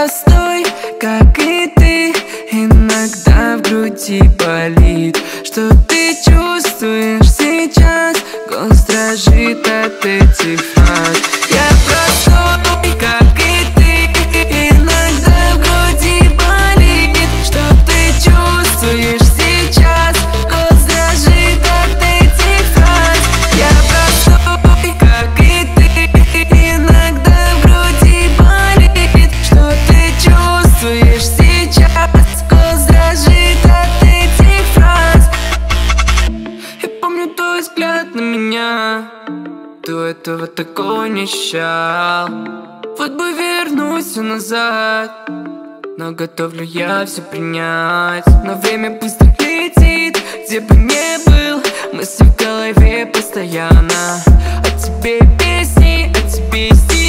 простой, как и ты. Иногда в груди болит. Что ты чувствуешь сейчас? Голос дрожит от этих фраз. Я простой, как и ты. Иногда в груди болит. Что ты чувствуешь сейчас? Голос дрожит от этих фраз. Я простой, как и ты. Иногда в груди болит. Что ты чувствуешь сейчас? Голос дрожит от этих фраз. Я помню твой взгляд на меня. До этого такого не ощущал. Вот бы вернусь назад, но готовлю я все принять. Но время быстро летит, где бы не был, мысли в голове постоянно. О тебе песни, о тебе стихи.